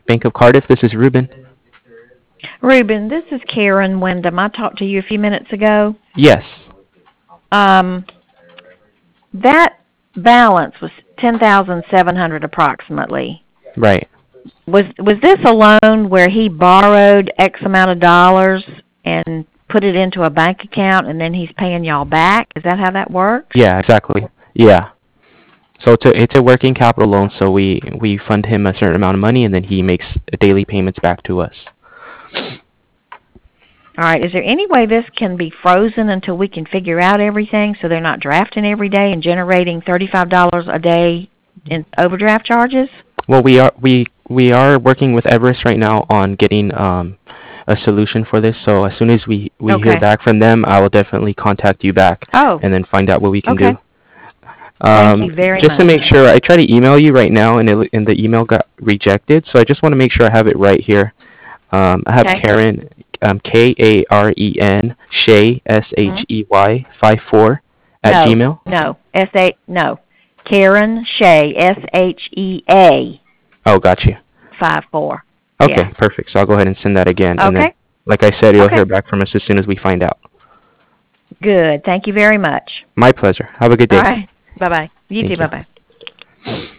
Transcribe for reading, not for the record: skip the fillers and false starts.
Bank of Cardiff. This is Ruben. Ruben, this is Karen Wyndham. I talked to you a few minutes ago. Yes. Um, that balance was 10,700 approximately. Right. Was this a loan where he borrowed X amount of dollars and put it into a bank account and then he's paying y'all back? Is that how that works? Yeah, exactly. Yeah. So it's a working capital loan, so we fund him a certain amount of money and then he makes daily payments back to us. All right. Is there any way this can be frozen until we can figure out everything so they're not drafting every day and generating $35 a day in overdraft charges? Well, we are working with Everest right now on getting a solution for this. So as soon as we hear Okay. back from them, I will definitely contact you back Oh, and then find out what we can okay. do. Thank you very Just to much. make sure, I try to email you right now, and the email got rejected. So I just want to make sure I have it right here. I have Okay. Karen, Karen Shea Hmm. Shey 54 at No, Gmail. no, no. Karen Shea, Shea Oh, got you. 54. Yeah. Okay, perfect. So I'll go ahead and send that again, and then, Okay. like I said, you'll Okay. hear back from us as soon as we find out. Good. Thank you very much. My pleasure. Have a good All day. right. Bye bye. You too. Thank you. Bye bye.